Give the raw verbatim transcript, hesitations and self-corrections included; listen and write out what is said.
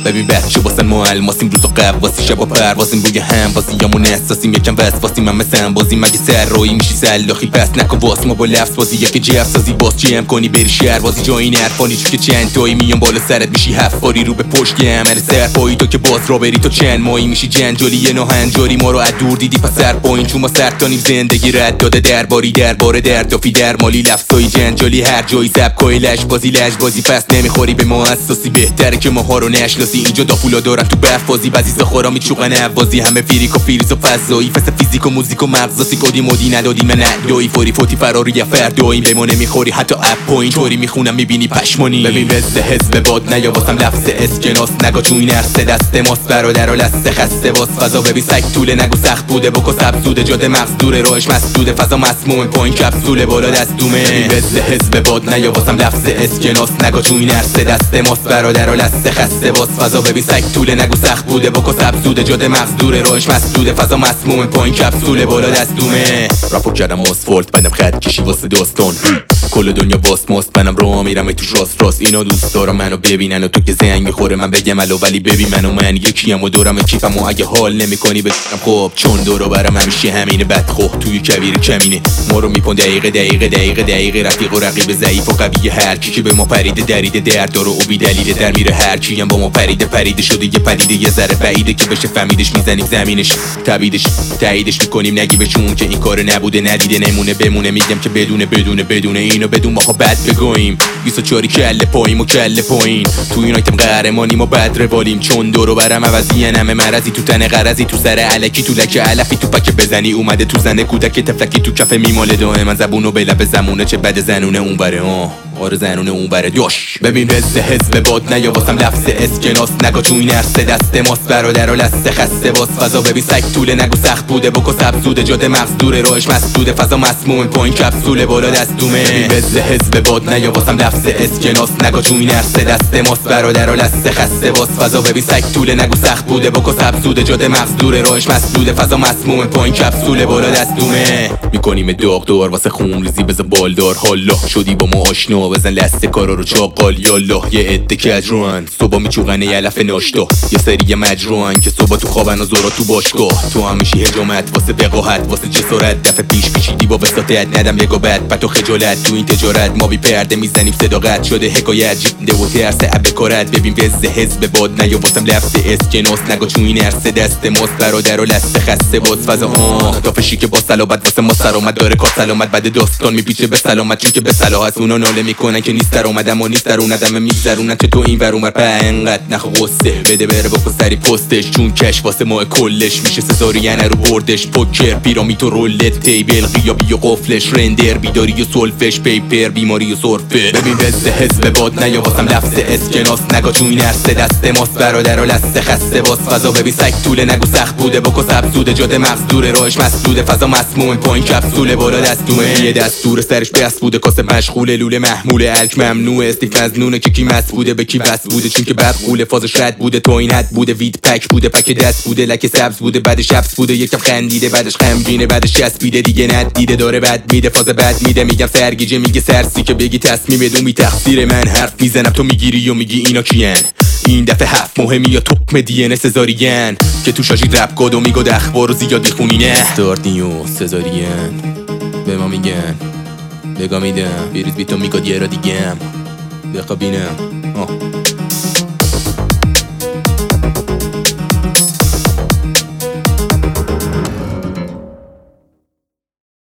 ببین بچه واسن ما الماسیم روز و قواسی شبا پروازیم روی هم بازیامون احساسیم یکم وسواسیم من مثل بازی مگه سر روی میشی سلاخی پس نکن واس ما با لفظ بازی یکی جف سازی باز جمع کنی بری شهر بازی جایی نرفانی چون که چند تایی میام بالا سرت میشی هفت باری رو به پشت گمر سر پایی تو که باز را بری تو چند مایی میشی جنجالی یه ناهنجاری ما رو از دور دیدی پس سر پایین چون ما سرتانیم زندگی رد داده درباری درباره دردافی درمالی لفظای جنجالی هر جایی سبکای لش بازی لش بازی پس نمیخوری به ما اساسی بهتره که ماها رو نشناسی اینجا دافولا دارن تو برفازی بعضی سخورا میچوقن عوازی همه فیریک و فیریز و فضایی فس فیزیک و موزیک و مغزاسی کدی مودی ندادی من ندایی فوری فوتی فراری یا فردایی به ما نمیخوری حتی اپ پوینت طوری میخونم میبینی پشمانی ببین وزه حزب باد نیا واسم لفظ اسکناس نگا چون این عرصه دست ماست برادر و لسته خسته واس فضا ببین سگ طوله نگو سخت بوده بکو سبزوده جاده مغز دوره راهش مسدوده فضا مسموم پایین کپسوله بالا دستومه ببین وزه حزب باد نیا واسم لفظ اسکناس نگا چون این عرصه دست ماست برادر و لسته خسته واس فضا ببین سگ طوله نگو سخت بوده بکو سبزوده جاده مغز دوره راهش مسدوده فضا مسموم پایین کپسوله بالا دستومه رپو کردم اسفالت بعدم خط کشی واسه داستان کل دنیا باس ماست منم راه میرم تو راست راست اینا دوست دارم منو ببینن و تو که زنگ میخوره من بگم الو ولی ببین منو من یکیم و دورم کیفم و اگه حال نمیکنی بگم خب چون دورو برام همیشه همینه بد خوب توی کویر کمینه ما رو میپون دقیقه دقیقه دقیقه دقیقه رفیق و رقیب ضعیف و قوی هر کی که به ما پریده دریده درد داره و بی دلیل در میره هر کی هم با ما پریده پریده شده یه پریده یه ذره بعیده که بشه فهمیدش میزنیم زمینش تبیدش تاییدش میکنیم نگی به چون که این کار نبوده ندیده نمونه بمونه میگم که بدونه بدونه بدونه اینو بدون ما بد بگویم بیست و چهار کله پاییم و کله پایین تو این آیتم قهرمانیم و بد روالیم چون دورو برم عوضی نمه مرضی تو تن غرضی تو سر علکی تو لکه علفی تو پک بزنی اومده تو زنه کودک تفلکی تو کف میماله دائم من زبونو به لب زمونه چه بد زنونه اون بره آه آره زنونه اون بره دوش ببین وزه حزب باد نیا واسم لفظ اسکناس نگا چون این عرصه دست ماست برادر و لسته خسته واس فضا ببین سگ طوله نگو سخت بوده بکو سبزوده جاده مغز دوره راهش مسدوده فضا مسموم پایین کپسوله بالا دستومه ببین وزه حزب باد نیا واسم لفظ اسکناس نگا چون این عرصه دست ماست برادر و لسته خسته واس فضا ببین سگ طوله نگو سخت بوده بکو سبزوده جاده مغز دوره راهش مسدوده فضا مسموم پایین کپسوله بالا دستومه میکنیم داغ دار واسه خون ریزی بز بالدار حالا شدی با ما آشنا بزن لسته کارا رو چاقال یالا یه عده کجروان صبح میچوغن یلف ناشتا یه سری مجروان که صبح تو خوابن و زورا تو باشگاه تو هم میشی هجامت واسه وقاحت واسه جسارت دفعه پیش پیچیدی با وساطت ندم یکو بعد بعد تو خجالت تو این تجارت ما بی پرده میزنیم صداقت شده حکایت جیده و ترس اب کارت ببین وزه حزب باد نیا واسم لفظ اسکناس نگا چون این عرصه دست ماست برادر و لسته خسته باز فضا آه دافشی که با سلامت واسه ما سلامت داره کا سلامت بعد داستان میپیچه به سلامت چون که به صلاح هست اونا ناله میکنن که نیست در اومدم و نیست در اومدم میگذرونن چه تو این ور اونور په انقدر نخ قصه بده بره بکن سری پستش چون کش واسه ما کلش میشه سزارین رو بردش پوکر پیرامیت و رولت تیبل غیابی و قفلش رندر بیداری و سولفش پیپر بیماری و سرفه ببین وزه حزب باد نیا واسم لفظ اسکناس نگا چون این عرصه دست ماست برادر و لسته خسته واس فضا ببین سگ طوله نگو سخت بوده بکو سبزوده جاده مغز دوره راهش مسدوده فضا مسموم پایین کپسوله بالا دستومه یه دستور سرش بس بوده کاسه مشغوله لوله محموله الک ممنوع استیف از نونه که کی مس بوده به کی بس بوده چون که بد قوله فازش رد بوده تو این حد بوده وید پک بوده پک دست بوده لکه سبز بوده بعدش حبس بوده یکم خندیده بعدش غمگینه بعدش چسبیده دیگه ندیده داره بد میده فاز بد میده میگم سرگیجه میگه سرسی که بگی تصمیم بدون می تقصیر من حرف میزنم تو میگیری و میگی اینا کیان این دفعه هفت مهمی یا توپ دی ان سزارین که تو شاشی رپ گاد و میگاد اخبار رو زیاد میخونی نه استاردیو سزارین به ما میگن بگا میدم بیروز بی تو میگاد یه را دیگم بخوابینم آه